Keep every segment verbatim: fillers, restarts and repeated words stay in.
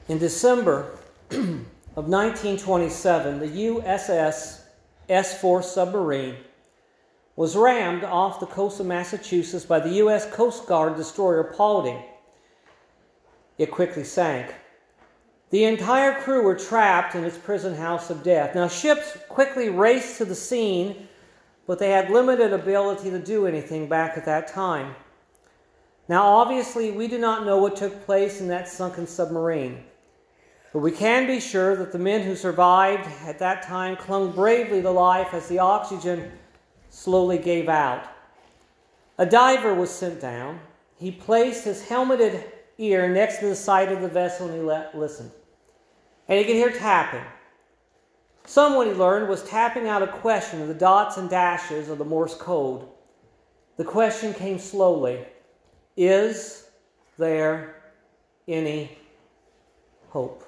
In December of nineteen twenty-seven, the U S S S four submarine was rammed off the coast of Massachusetts by the U S Coast Guard destroyer Paulding. It quickly sank. The entire crew were trapped in its prison house of death. Now, ships quickly raced to the scene, but they had limited ability to do anything back at that time. Now, obviously, we do not know what took place in that sunken submarine, but we can be sure that the men who survived at that time clung bravely to life as the oxygen slowly gave out. A diver was sent down. He placed his helmeted ear next to the side of the vessel and he let, listened. And he could hear tapping. Someone, he learned, was tapping out a question of the dots and dashes of the Morse code. The question came slowly. Is there any hope?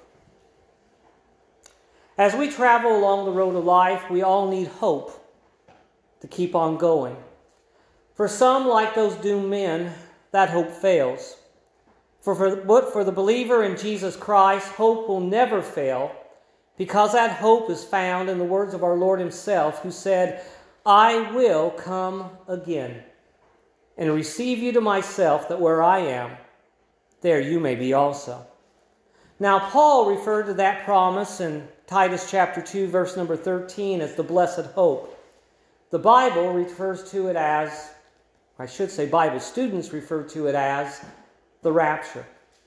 As we travel along the road of life, we all need hope to keep on going. For some, like those doomed men, that hope fails. For, for, but for the believer in Jesus Christ, hope will never fail, because that hope is found in the words of our Lord himself, who said, I will come again and receive you to myself, that where I am, there you may be also. Now, Paul referred to that promise in Titus chapter two, verse number thirteen, as the blessed hope. The Bible refers to it as, I should say Bible students refer to it as, the rapture.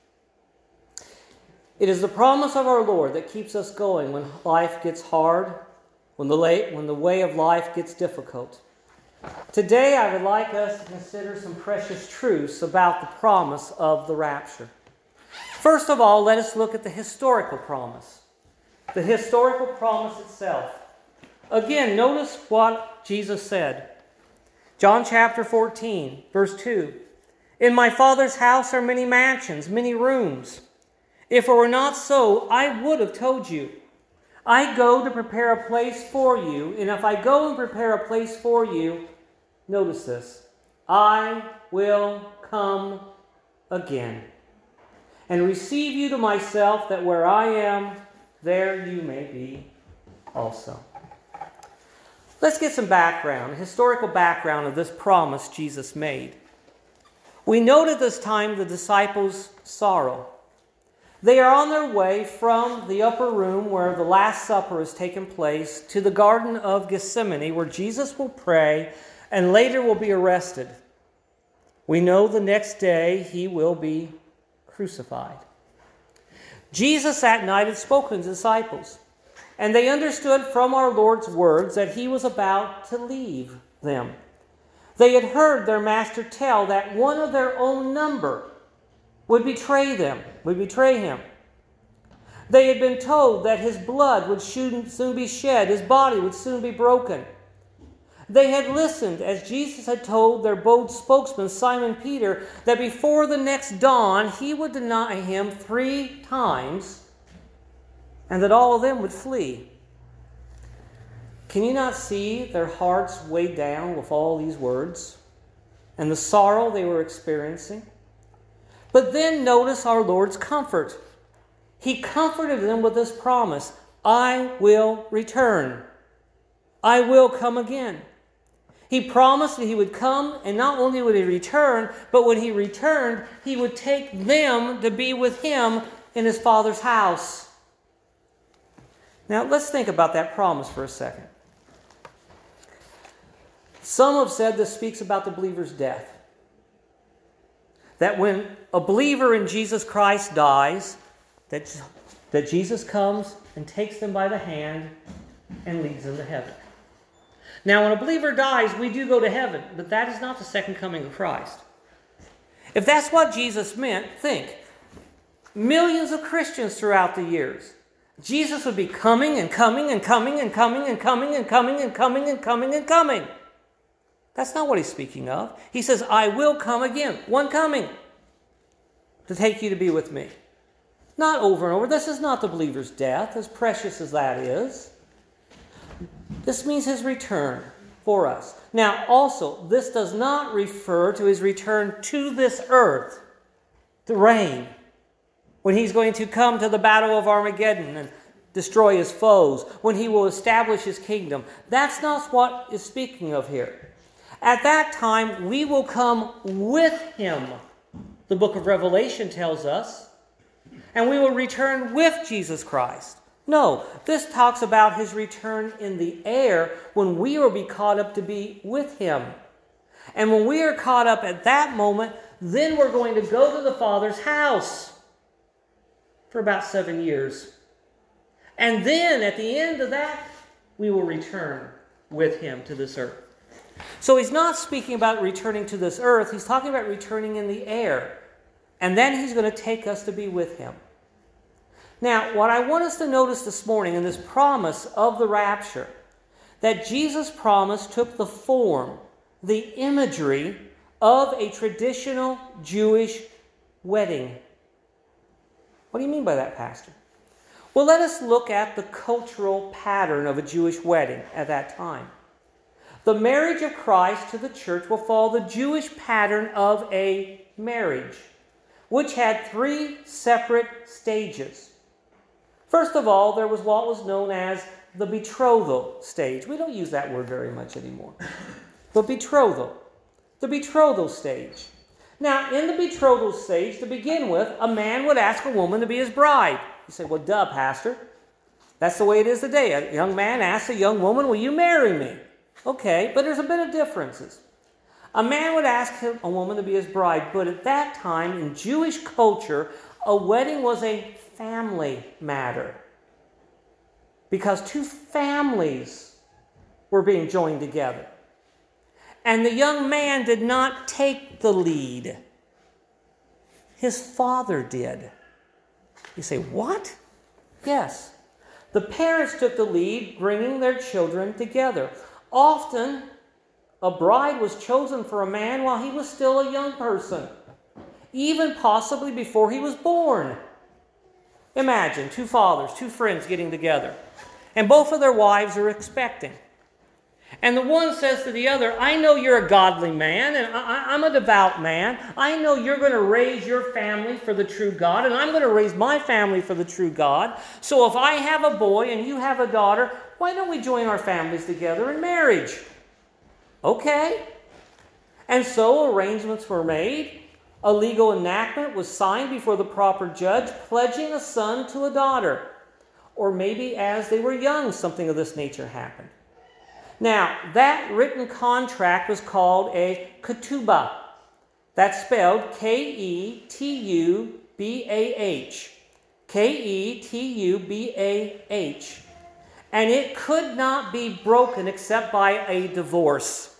It is the promise of our Lord that keeps us going when life gets hard, when the, late, when the way of life gets difficult. Today, I would like us to consider some precious truths about the promise of the rapture. First of all, let us look at the historical promise. The historical promise itself. Again, notice what Jesus said. John chapter fourteen, verse two. In my Father's house are many mansions, many rooms. If it were not so, I would have told you. I go to prepare a place for you, and if I go and prepare a place for you, notice this, I will come again and receive you to myself, that where I am, there you may be also. Let's get some background, historical background of this promise Jesus made. We note at this time the disciples' sorrow. They are on their way from the upper room where the Last Supper has taken place to the Garden of Gethsemane, where Jesus will pray and later will be arrested. We know the next day he will be crucified. Jesus that night had spoken to the disciples, and they understood from our Lord's words that he was about to leave them. They had heard their master tell that one of their own number would betray them, would betray him. They had been told that his blood would soon be shed, his body would soon be broken. They had listened as Jesus had told their bold spokesman, Simon Peter, that before the next dawn he would deny him three times and that all of them would flee. Can you not see their hearts weighed down with all these words and the sorrow they were experiencing? But then notice our Lord's comfort. He comforted them with this promise, I will return. I will come again. He promised that he would come, and not only would he return, but when he returned, he would take them to be with him in his Father's house. Now, let's think about that promise for a second. Some have said this speaks about the believer's death. That when a believer in Jesus Christ dies, that, that Jesus comes and takes them by the hand and leads them to heaven. Now, when a believer dies, we do go to heaven, but that is not the second coming of Christ. If that's what Jesus meant, think. Millions of Christians throughout the years. Jesus would be coming and coming and coming and coming and coming and coming and coming and coming and coming. That's not what he's speaking of. He says, I will come again. One coming to take you to be with me. Not over and over. This is not the believer's death, as precious as that is. This means his return for us. Now, also, this does not refer to his return to this earth to reign. when he's going to come to the battle of Armageddon and destroy his foes, when he will establish his kingdom. That's not what is speaking of here. At that time, we will come with him, the book of Revelation tells us, and we will return with Jesus Christ. No, this talks about his return in the air when we will be caught up to be with him. And when we are caught up at that moment, then we're going to go to the Father's house for about seven years. And then at the end of that, we will return with him to this earth. So he's not speaking about returning to this earth. He's talking about returning in the air. And then he's going to take us to be with him. Now, what I want us to notice this morning in this promise of the rapture, that Jesus' promise took the form, the imagery of a traditional Jewish wedding. What do you mean by that, Pastor? Well, let us look at the cultural pattern of a Jewish wedding at that time. The marriage of Christ to the church will follow the Jewish pattern of a marriage, which had three separate stages. First of all, there was what was known as the betrothal stage. We don't use that word very much anymore. But betrothal. The betrothal stage. Now, in the betrothal stage, to begin with, a man would ask a woman to be his bride. You say, well, duh, Pastor. That's the way it is today. A young man asks a young woman, will you marry me? Okay, but there's a bit of differences. A man would ask a woman to be his bride, but at that time, in Jewish culture, a wedding was a family matter. Because two families were being joined together. And the young man did not take the lead. His father did. You say, what? Yes. The parents took the lead, bringing their children together. Often, a bride was chosen for a man while he was still a young person, even possibly before he was born. Imagine two fathers, two friends getting together, and both of their wives are expecting. And the one says to the other, I know you're a godly man, and I, I'm a devout man. I know you're going to raise your family for the true God, and I'm going to raise my family for the true God. So if I have a boy and you have a daughter, why don't we join our families together in marriage? Okay. And so arrangements were made. A legal enactment was signed before the proper judge, pledging a son to a daughter. Or maybe as they were young, something of this nature happened. Now, that written contract was called a ketubah. That's spelled K E T U B A H. K E T U B A H. And it could not be broken except by a divorce.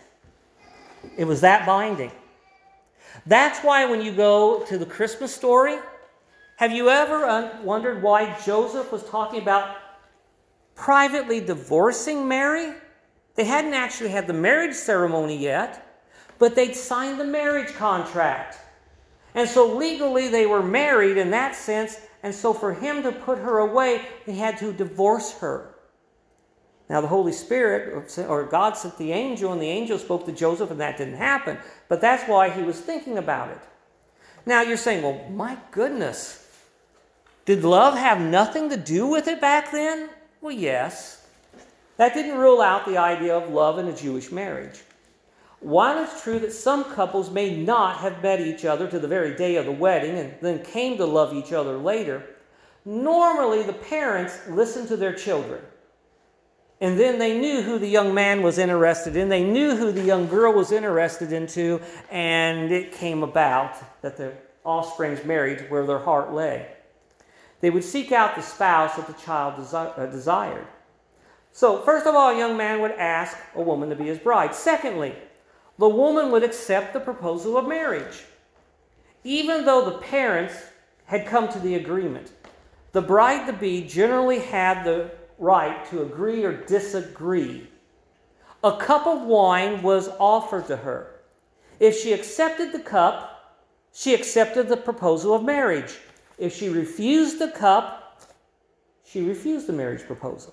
It was that binding. That's why when you go to the Christmas story, have you ever wondered why Joseph was talking about privately divorcing Mary? They hadn't actually had the marriage ceremony yet, but they'd signed the marriage contract. And so legally they were married in that sense, and so for him to put her away, he had to divorce her. Now the Holy Spirit, or God sent the angel, and the angel spoke to Joseph, and that didn't happen. But that's why he was thinking about it. Now you're saying, well, my goodness, did love have nothing to do with it back then? Well, yes. That didn't rule out the idea of love in a Jewish marriage. While it's true that some couples may not have met each other to the very day of the wedding and then came to love each other later, normally the parents listened to their children. And then they knew who the young man was interested in. They knew who the young girl was interested into. And it came about that the offsprings married where their heart lay. They would seek out the spouse that the child desi- uh, desired. So, first of all, a young man would ask a woman to be his bride. Secondly, the woman would accept the proposal of marriage. Even though the parents had come to the agreement, the bride-to-be generally had the right to agree or disagree. A cup of wine was offered to her. If she accepted the cup, she accepted the proposal of marriage. If she refused the cup, she refused the marriage proposal.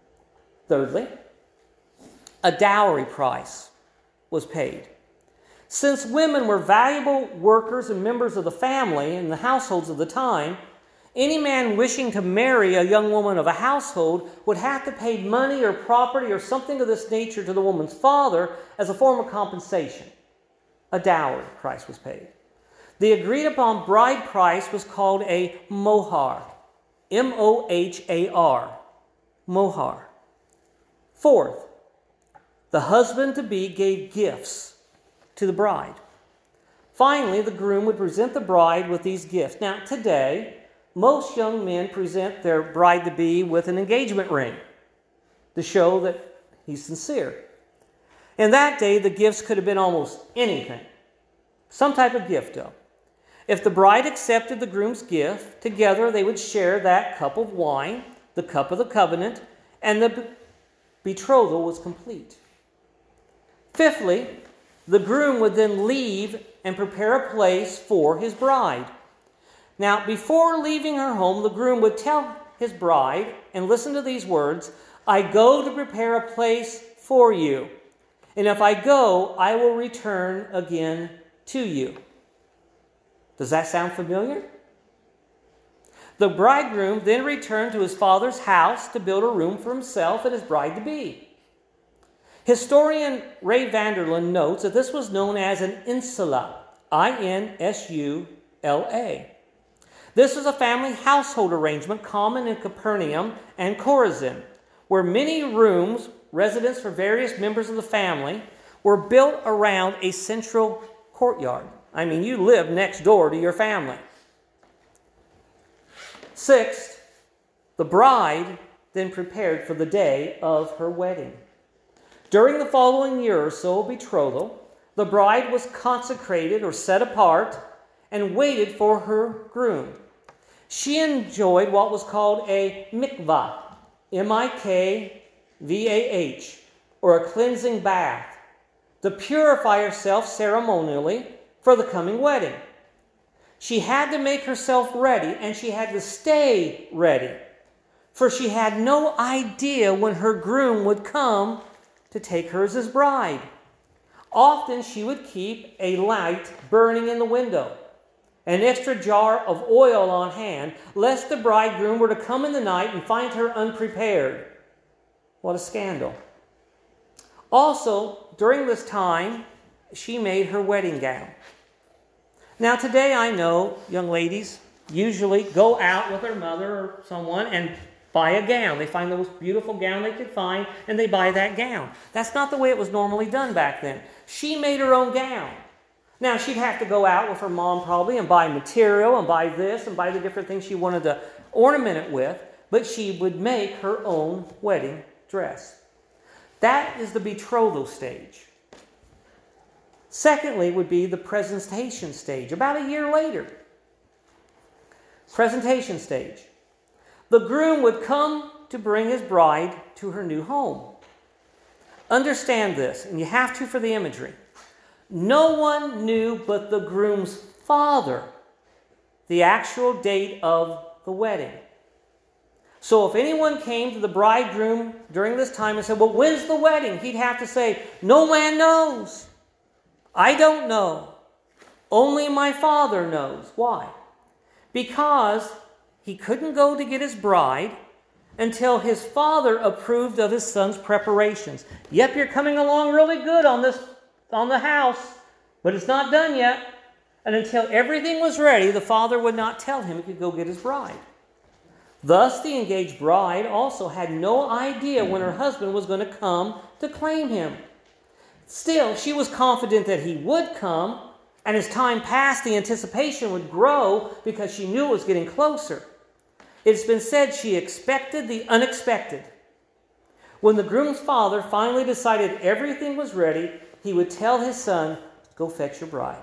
Thirdly, a dowry price was paid. Since women were valuable workers and members of the family in the households of the time, any man wishing to marry a young woman of a household would have to pay money or property or something of this nature to the woman's father as a form of compensation. A dowry price was paid. The agreed upon bride price was called a mohar. M O H A R. Mohar. Fourth, the husband-to-be gave gifts to the bride. Finally, the groom would present the bride with these gifts. Now, today, most young men present their bride-to-be with an engagement ring to show that he's sincere. In that day, the gifts could have been almost anything. Some type of gift, though. If the bride accepted the groom's gift, together they would share that cup of wine, the cup of the covenant, and the betrothal was complete. Fifthly, the groom would then leave and prepare a place for his bride. Now, before leaving her home, the groom would tell his bride, and listen to these words, "I go to prepare a place for you, and if I go, I will return again to you." Does that sound familiar? The bridegroom then returned to his father's house to build a room for himself and his bride-to-be. Historian Ray Vanderlyn notes that this was known as an insula, I N S U L A. This was a family household arrangement common in Capernaum and Chorazin, where many rooms, residence for various members of the family, were built around a central courtyard. I mean, you live next door to your family. Sixth, the bride then prepared for the day of her wedding. During the following year or so of betrothal, the bride was consecrated or set apart and waited for her groom. She enjoyed what was called a mikvah, M I K V A H, or a cleansing bath, to purify herself ceremonially for the coming wedding. She had to make herself ready, and she had to stay ready, for she had no idea when her groom would come to take her as his bride. Often she would keep a light burning in the window, an extra jar of oil on hand, lest the bridegroom were to come in the night and find her unprepared. What a scandal. Also, during this time, she made her wedding gown. Now, today I know young ladies usually go out with their mother or someone and buy a gown. They find the most beautiful gown they could find, and they buy that gown. That's not the way it was normally done back then. She made her own gown. Now, she'd have to go out with her mom probably and buy material and buy this and buy the different things she wanted to ornament it with, but she would make her own wedding dress. That is the betrothal stage. Secondly would be the presentation stage, about a year later. Presentation stage. The groom would come to bring his bride to her new home. Understand this, and you have to for the imagery. No one knew but the groom's father the actual date of the wedding. So if anyone came to the bridegroom during this time and said, "Well, when's the wedding?" he'd have to say, "No man knows. I don't know. Only my father knows." Why? Because he couldn't go to get his bride until his father approved of his son's preparations. Yep, you're coming along really good on this, on the house, but it's not done yet. And until everything was ready, the father would not tell him he could go get his bride. Thus, the engaged bride also had no idea when her husband was going to come to claim him. Still, she was confident that he would come, and as time passed, the anticipation would grow because she knew it was getting closer. It's been said she expected the unexpected. When the groom's father finally decided everything was ready, he would tell his son, "Go fetch your bride."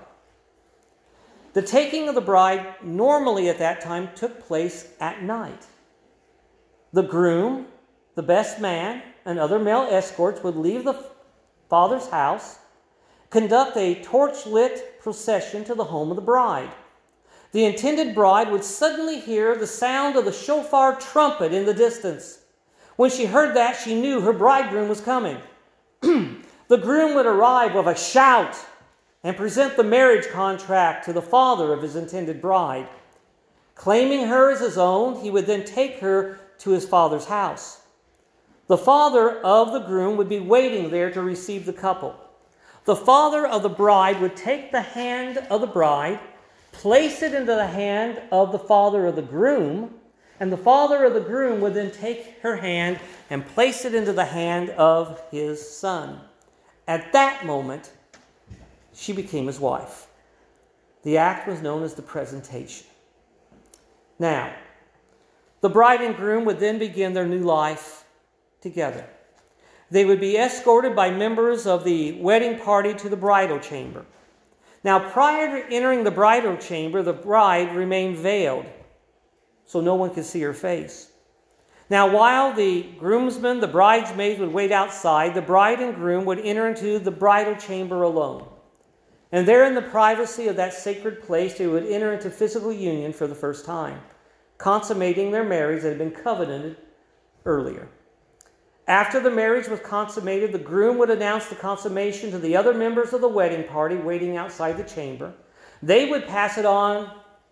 The taking of the bride normally at that time took place at night. The groom, the best man, and other male escorts would leave the father's house, conduct a torch-lit procession to the home of the bride. The intended bride would suddenly hear the sound of the shofar trumpet in the distance. When she heard that, she knew her bridegroom was coming. The groom would arrive with a shout, and present the marriage contract to the father of his intended bride. Claiming her as his own, he would then take her to his father's house. The father of the groom would be waiting there to receive the couple. The father of the bride would take the hand of the bride, place it into the hand of the father of the groom, and the father of the groom would then take her hand and place it into the hand of his son. At that moment, she became his wife. The act was known as the presentation. Now, the bride and groom would then begin their new life together. They would be escorted by members of the wedding party to the bridal chamber. Now, prior to entering the bridal chamber, the bride remained veiled, so no one could see her face. Now, while the groomsmen, the bridesmaids would wait outside, the bride and groom would enter into the bridal chamber alone. And there in the privacy of that sacred place, they would enter into physical union for the first time, consummating their marriage that had been covenanted earlier. After the marriage was consummated, the groom would announce the consummation to the other members of the wedding party waiting outside the chamber. They would pass it on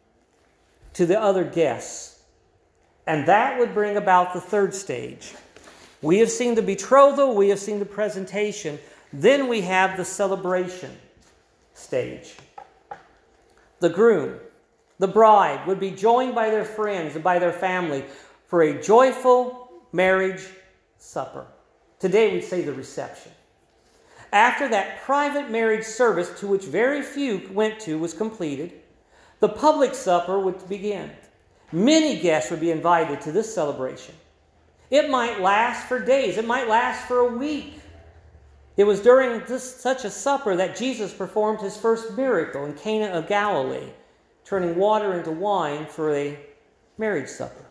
to the other guests. And that would bring about the third stage. We have seen the betrothal, we have seen the presentation. Then we have the celebration stage. The groom, the bride, would be joined by their friends and by their family for a joyful marriage supper. Today we say the reception. After that private marriage service, to which very few went to, was completed, the public supper would begin. Many guests would be invited to this celebration. It might last for days. It might last for a week. It was during this, such a supper that Jesus performed his first miracle in Cana of Galilee, turning water into wine for a marriage supper.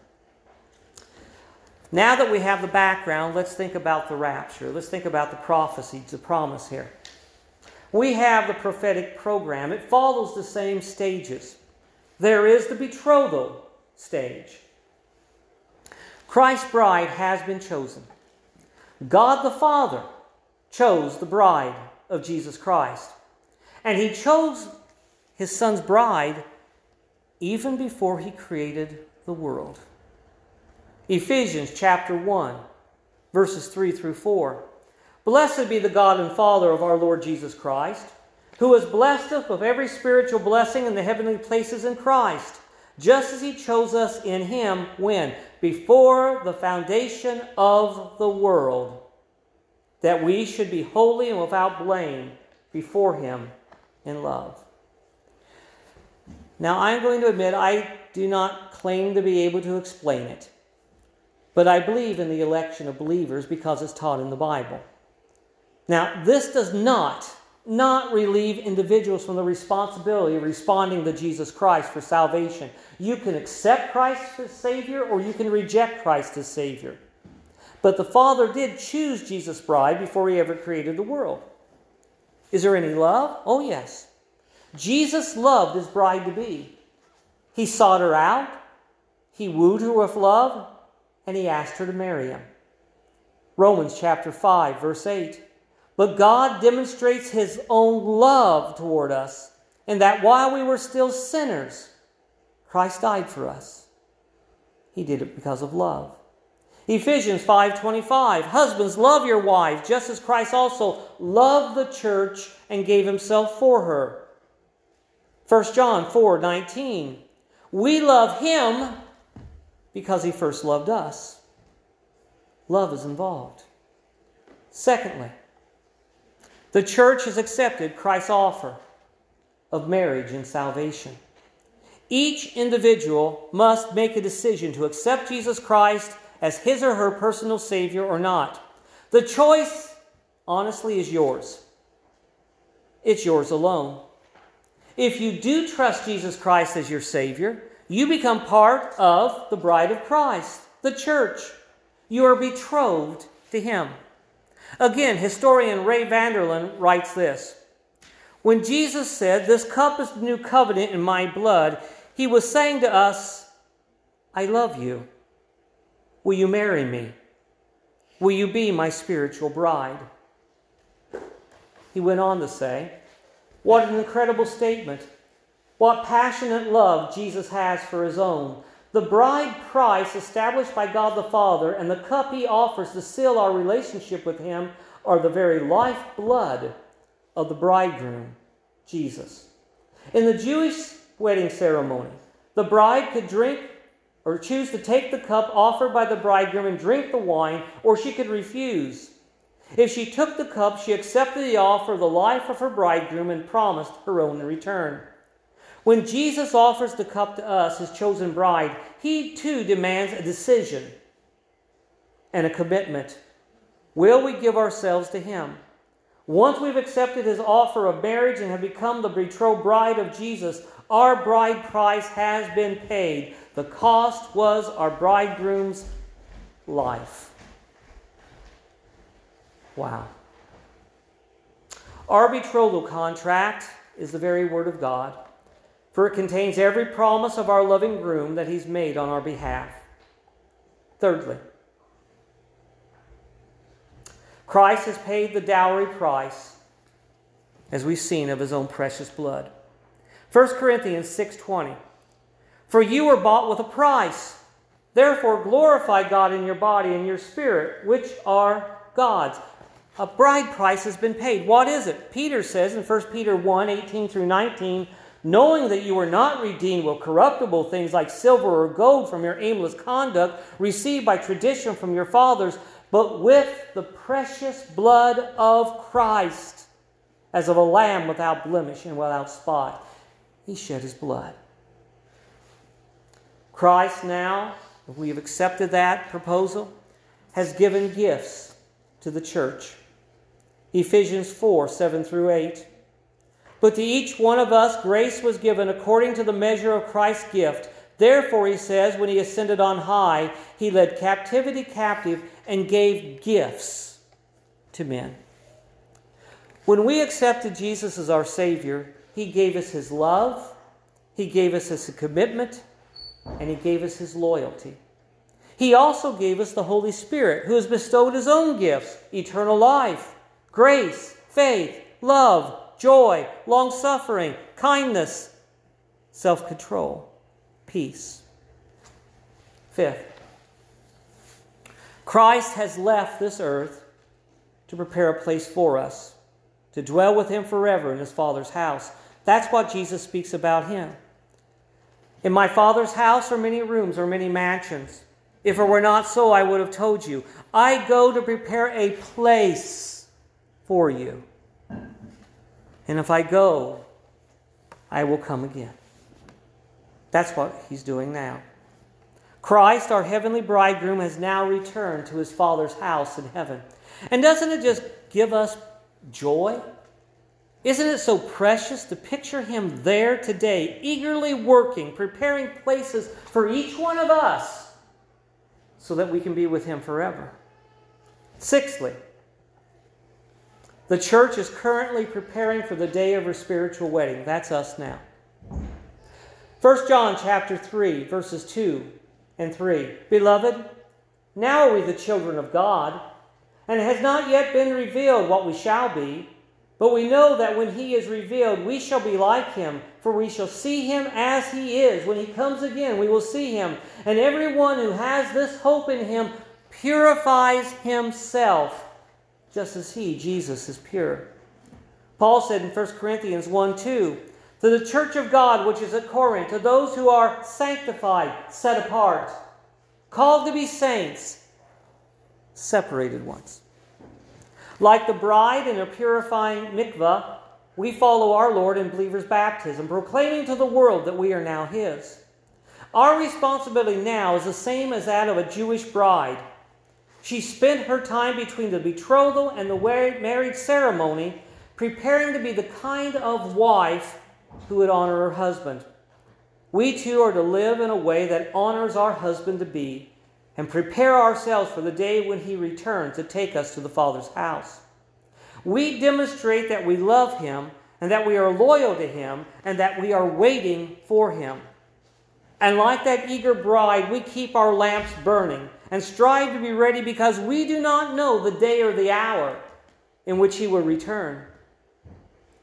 Now that we have the background, let's think about the rapture. Let's think about the prophecy, the promise here. We have the prophetic program. It follows the same stages. There is the betrothal stage. Christ's bride has been chosen. God the Father chose the bride of Jesus Christ. And he chose his son's bride even before he created the world. Ephesians chapter one, verses three through four. Blessed be the God and Father of our Lord Jesus Christ, who has blessed us with every spiritual blessing in the heavenly places in Christ, just as he chose us in him when? Before the foundation of the world, that we should be holy and without blame before him in love. Now, I'm going to admit I do not claim to be able to explain it, but I believe in the election of believers because it's taught in the Bible. Now, this does not, not relieve individuals from the responsibility of responding to Jesus Christ for salvation. You can accept Christ as Savior or you can reject Christ as Savior. But the Father did choose Jesus' bride before he ever created the world. Is there any love? Oh, yes. Jesus loved his bride to be. He sought her out, he wooed her with love, and he asked her to marry him. Romans chapter five, verse eight. But God demonstrates his own love toward us, in that while we were still sinners, Christ died for us. He did it because of love. Ephesians five twenty-five. Husbands, love your wives, just as Christ also loved the church and gave himself for her. First John four nineteen. We love him because he first loved us. Love is involved. Secondly, the church has accepted Christ's offer of marriage and salvation. Each individual must make a decision to accept Jesus Christ as his or her personal Savior or not. The choice, honestly, is yours. It's yours alone. If you do trust Jesus Christ as your Savior, you become part of the bride of Christ, the church. You are betrothed to him. Again, historian Ray Vanderland writes this. When Jesus said, "This cup is the new covenant in my blood," he was saying to us, I love you. Will you marry me? Will you be my spiritual bride? He went on to say, What an incredible statement. What passionate love Jesus has for his own. The bride price established by God the Father and the cup he offers to seal our relationship with him are the very lifeblood of the bridegroom, Jesus. In the Jewish wedding ceremony, the bride could drink or choose to take the cup offered by the bridegroom and drink the wine, or she could refuse. If she took the cup, she accepted the offer of the life of her bridegroom and promised her own in return. When Jesus offers the cup to us, his chosen bride, he too demands a decision and a commitment. Will we give ourselves to him? Once we've accepted his offer of marriage and have become the betrothed bride of Jesus, our bride price has been paid. The cost was our bridegroom's life. Wow. Our betrothal contract is the very word of God, for it contains every promise of our loving groom that he's made on our behalf. Thirdly, Christ has paid the dowry price, as we've seen, of his own precious blood. First Corinthians six twenty. For you were bought with a price. Therefore glorify God in your body and your spirit, which are God's. A bride price has been paid. What is it? Peter says in First Peter one eighteen through nineteen, knowing that you were not redeemed with corruptible things like silver or gold from your aimless conduct received by tradition from your fathers, but with the precious blood of Christ, as of a lamb without blemish and without spot. He shed his blood. Christ now, if we have accepted that proposal, has given gifts to the church. Ephesians four seven through eight. But to each one of us grace was given according to the measure of Christ's gift. Therefore, he says, when he ascended on high, he led captivity captive and gave gifts to men. When we accepted Jesus as our Savior, he gave us his love, he gave us his commitment, and he gave us his loyalty. He also gave us the Holy Spirit, who has bestowed his own gifts, eternal life, grace, faith, love, joy, long-suffering, kindness, self-control, peace. Fifth, Christ has left this earth to prepare a place for us, to dwell with him forever in his Father's house. That's what Jesus speaks about him. In my Father's house are many rooms or many mansions. If it were not so, I would have told you. I go to prepare a place for you. And if I go, I will come again. That's what he's doing now. Christ, our heavenly bridegroom, has now returned to his Father's house in heaven. And doesn't it just give us joy? Isn't it so precious to picture him there today, eagerly working, preparing places for each one of us so that we can be with him forever? Sixthly, the church is currently preparing for the day of her spiritual wedding. That's us now. First John chapter three, verses two and three. Beloved, now are we the children of God, and it has not yet been revealed what we shall be. But we know that when he is revealed, we shall be like him, for we shall see him as he is. When he comes again, we will see him. And everyone who has this hope in him purifies himself, just as he, Jesus, is pure. Paul said in First Corinthians one two, to the church of God which is at Corinth, to those who are sanctified, set apart, called to be saints, separated ones. Like the bride in a purifying mikvah, we follow our Lord in believers' baptism, proclaiming to the world that we are now his. Our responsibility now is the same as that of a Jewish bride. She spent her time between the betrothal and the marriage ceremony preparing to be the kind of wife who would honor her husband. We too are to live in a way that honors our husband to be, and prepare ourselves for the day when he returns to take us to the Father's house. We demonstrate that we love him and that we are loyal to him and that we are waiting for him. And like that eager bride, we keep our lamps burning and strive to be ready because we do not know the day or the hour in which he will return.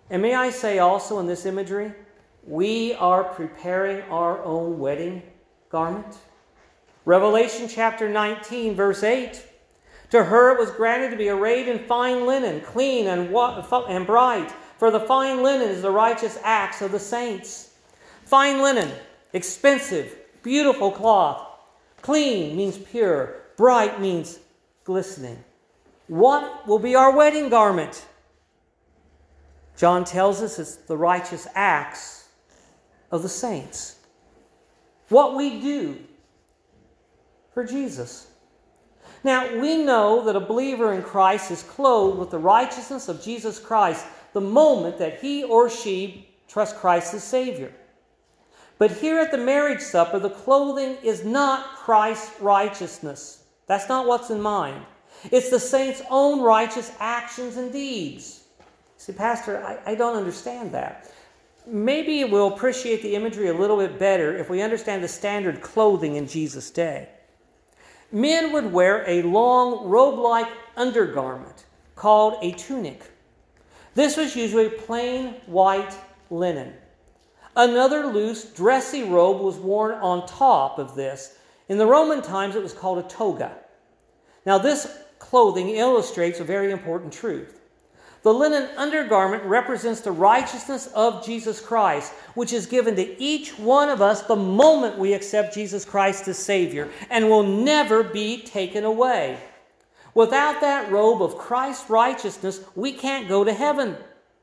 And may I say also in this imagery, we are preparing our own wedding garment. Revelation chapter nineteen, verse eight. To her it was granted to be arrayed in fine linen, clean and, and bright, for the fine linen is the righteous acts of the saints. Fine linen, expensive, beautiful cloth. Clean means pure. Bright means glistening. What will be our wedding garment? John tells us it's the righteous acts of the saints. What we do for Jesus. Now, we know that a believer in Christ is clothed with the righteousness of Jesus Christ the moment that he or she trusts Christ as Savior. But here at the marriage supper, the clothing is not Christ's righteousness. That's not what's in mind. It's the saints' own righteous actions and deeds. See, Pastor, I, I don't understand that. Maybe we'll appreciate the imagery a little bit better if we understand the standard clothing in Jesus' day. Men would wear a long robe-like undergarment called a tunic. This was usually plain white linen. Another loose, dressy robe was worn on top of this. In the Roman times, it was called a toga. Now, this clothing illustrates a very important truth. The linen undergarment represents the righteousness of Jesus Christ, which is given to each one of us the moment we accept Jesus Christ as Savior, and will never be taken away. Without that robe of Christ's righteousness, we can't go to heaven.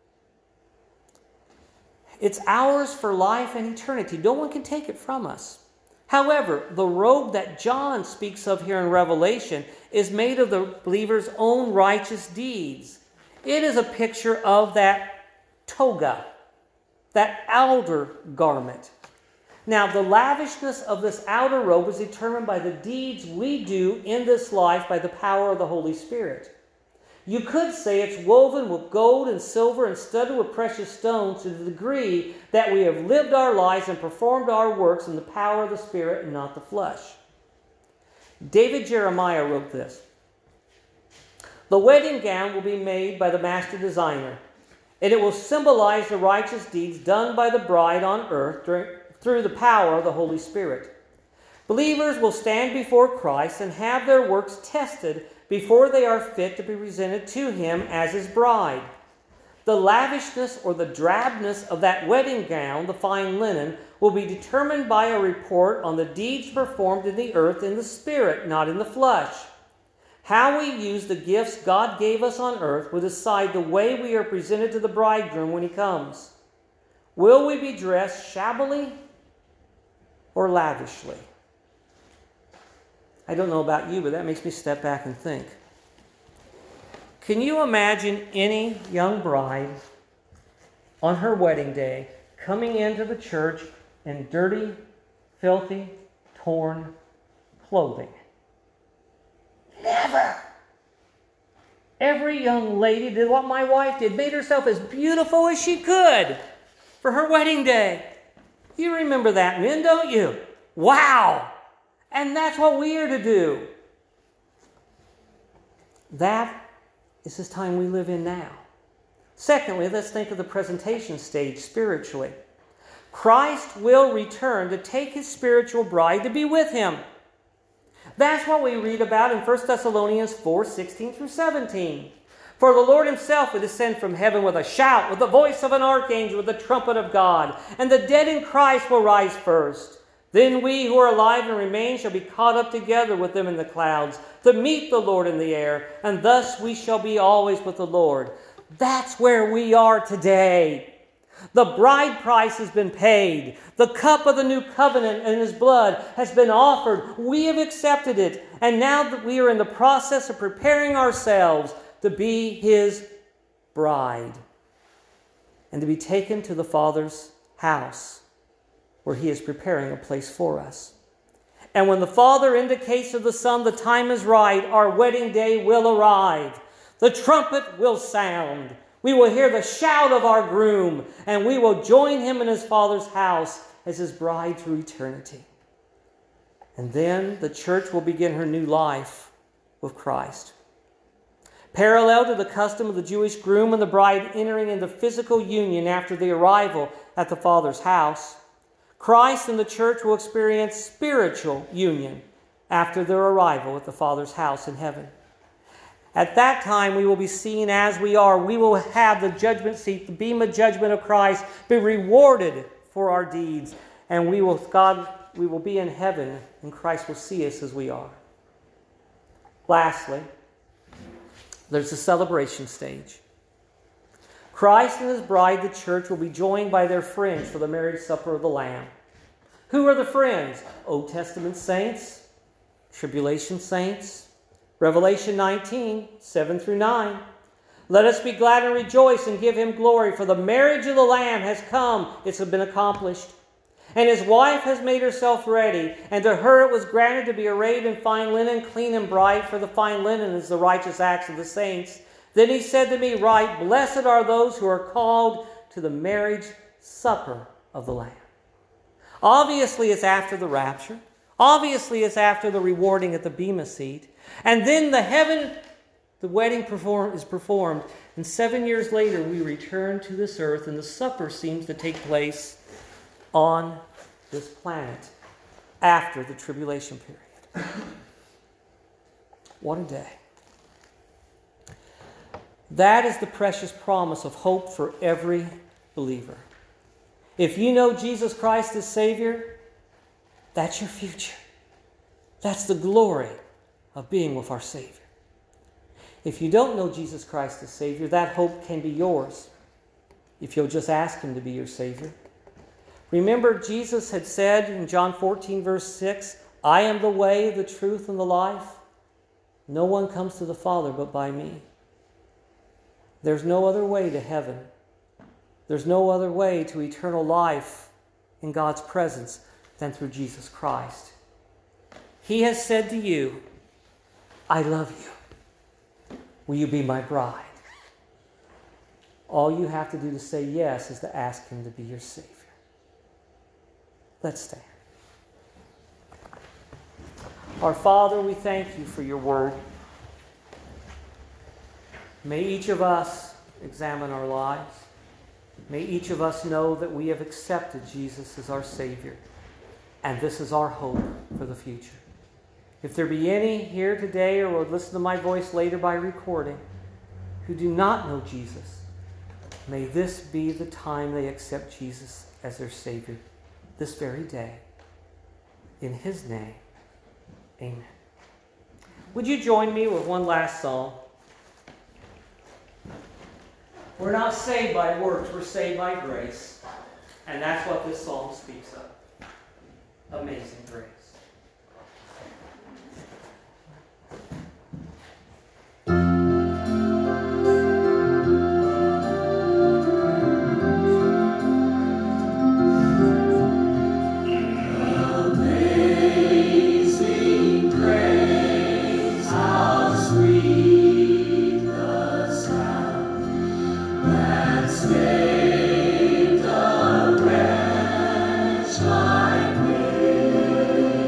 It's ours for life and eternity. No one can take it from us. However, the robe that John speaks of here in Revelation is made of the believer's own righteous deeds. It is a picture of that toga, that outer garment. Now, the lavishness of this outer robe is determined by the deeds we do in this life by the power of the Holy Spirit. You could say it's woven with gold and silver and studded with precious stones to the degree that we have lived our lives and performed our works in the power of the Spirit and not the flesh. David Jeremiah wrote this. The wedding gown will be made by the master designer, and it will symbolize the righteous deeds done by the bride on earth during, through the power of the Holy Spirit. Believers will stand before Christ and have their works tested before they are fit to be presented to Him as His bride. The lavishness or the drabness of that wedding gown, the fine linen, will be determined by a report on the deeds performed in the earth in the Spirit, not in the flesh. How we use the gifts God gave us on earth will decide the way we are presented to the bridegroom when He comes. Will we be dressed shabbily or lavishly? I don't know about you, but that makes me step back and think. Can you imagine any young bride on her wedding day coming into the church in dirty, filthy, torn clothing? Never. Every young lady did what my wife did, made herself as beautiful as she could for her wedding day. You remember that, men, don't you? Wow! And that's what we are to do. That is this time we live in now. Secondly, let's think of the presentation stage spiritually. Christ will return to take His spiritual bride to be with Him. That's what we read about in First Thessalonians four, sixteen through seventeen. For the Lord Himself will descend from heaven with a shout, with the voice of an archangel, with the trumpet of God, and the dead in Christ will rise first. Then we who are alive and remain shall be caught up together with them in the clouds to meet the Lord in the air, and thus we shall be always with the Lord. That's where we are today. The bride price has been paid. The cup of the new covenant and His blood has been offered. We have accepted it. And now that we are in the process of preparing ourselves to be His bride and to be taken to the Father's house where He is preparing a place for us. And when the Father indicates to the Son the time is right, our wedding day will arrive. The trumpet will sound. We will hear the shout of our groom, and we will join him in his Father's house as His bride through eternity. And then the church will begin her new life with Christ. Parallel to the custom of the Jewish groom and the bride entering into physical union after the arrival at the Father's house, Christ and the church will experience spiritual union after their arrival at the Father's house in heaven. At that time, we will be seen as we are. We will have the judgment seat, the beam of judgment of Christ, be rewarded for our deeds. And we will, God, we will be in heaven, and Christ will see us as we are. Lastly, there's the celebration stage. Christ and his bride, the church, will be joined by their friends for the marriage supper of the Lamb. Who are the friends? Old Testament saints, tribulation saints. Revelation nineteen, seven through nine. Let us be glad and rejoice and give him glory, for the marriage of the Lamb has come. It's been accomplished. And his wife has made herself ready, and to her it was granted to be arrayed in fine linen, clean and bright, for the fine linen is the righteous acts of the saints. Then he said to me, Write, blessed are those who are called to the marriage supper of the Lamb. Obviously, it's after the rapture. Obviously, it's after the rewarding at the bema seat. And then the heaven, the wedding perform, is performed. And seven years later, we return to this earth, and the supper seems to take place on this planet after the tribulation period. What a day. That is the precious promise of hope for every believer. If you know Jesus Christ as Savior, that's your future. That's the glory of being with our Savior. If you don't know Jesus Christ as Savior, that hope can be yours if you'll just ask him to be your Savior. Remember, Jesus had said in John fourteen, verse six, I am the way, the truth, and the life. No one comes to the Father but by me. There's no other way to heaven. There's no other way to eternal life in God's presence than through Jesus Christ. He has said to you, I love you. Will you be my bride? All you have to do to say yes is to ask him to be your Savior. Let's stand. Our Father, we thank you for your word. May each of us examine our lives. May each of us know that we have accepted Jesus as our Savior, and this is our hope for the future. If there be any here today or will listen to my voice later by recording who do not know Jesus, may this be the time they accept Jesus as their Savior this very day. In his name, amen. Would you join me with one last song? We're not saved by works, we're saved by grace. And that's what this song speaks of. Amazing grace. Saved a wretch like me.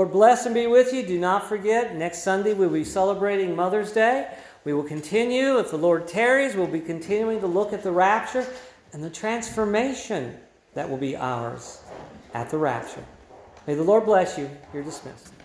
Lord bless and be with you. Do not forget, next Sunday we'll be celebrating Mother's Day. We will continue, if the Lord tarries, we'll be continuing to look at the rapture and the transformation that will be ours at the rapture. May the Lord bless you. You're dismissed.